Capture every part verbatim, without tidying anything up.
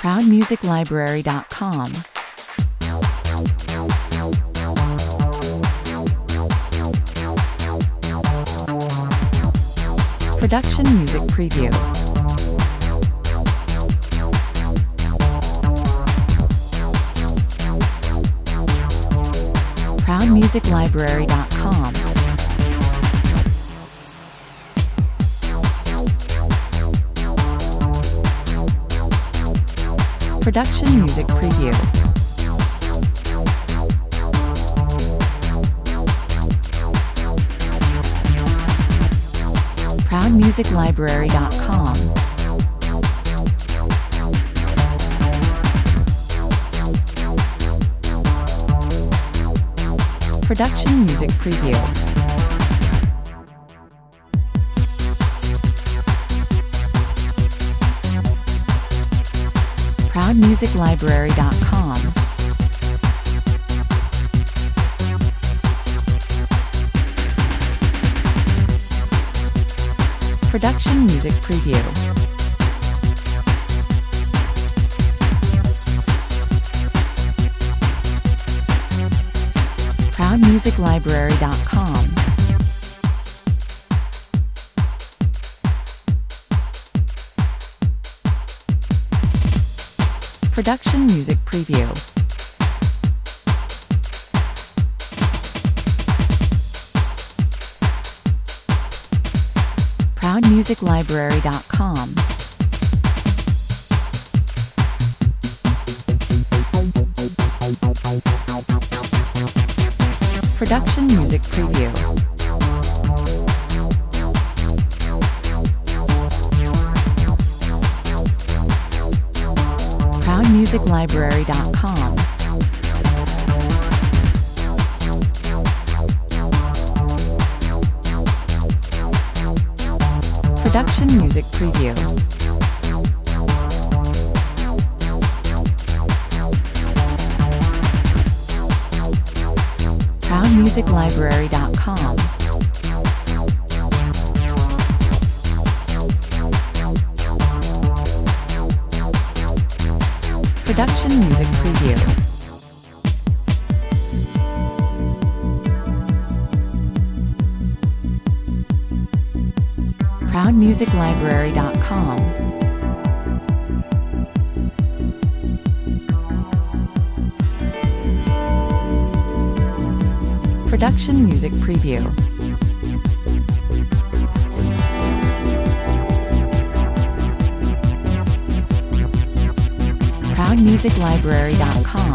proud music library dot com. Production Music Preview. proud music library dot com. Production Music Preview. proud music library dot com. Production Music Preview. proud music library dot com. Production Music Preview. proud music library dot com. Production Music Preview. proud music library dot com. Production Music Preview. proud music library dot com. Production Music Preview. proud music library dot com. Production Music Preview. proud music library dot com. Production Music Preview. proud music library dot com.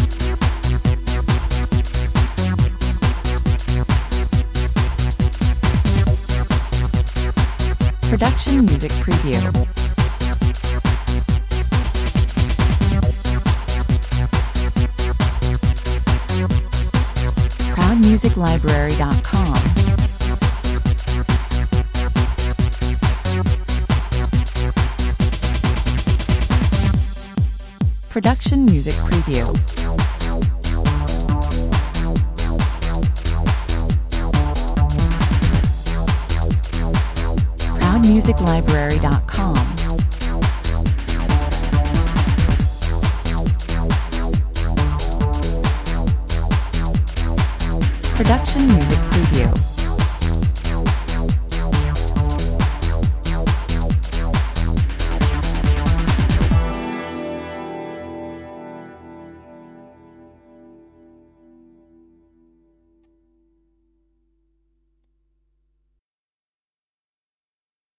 Production Music Preview. proud music library dot com. Production Music Preview. proud music library dot com. Production Music Preview.